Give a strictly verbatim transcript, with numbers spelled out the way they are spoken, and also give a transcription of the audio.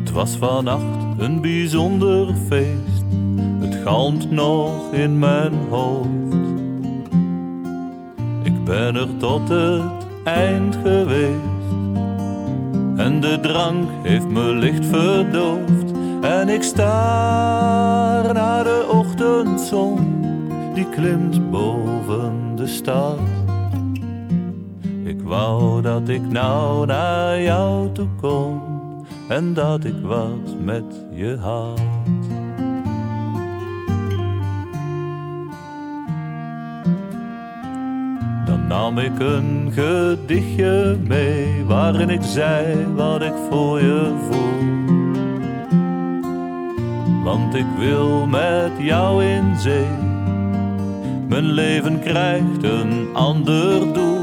Het was vannacht een bijzonder feest, het galmt nog in mijn hoofd. Ik ben er tot het eind geweest en de drank heeft me licht verdoofd. En ik staar naar de ochtendzon, die klimt boven de stad. Ik wou dat ik nou naar jou toe kon en dat ik wat met je had. Dan nam ik een gedichtje mee waarin ik zei wat ik voor je voel. Want ik wil met jou in zee, mijn leven krijgt een ander doel.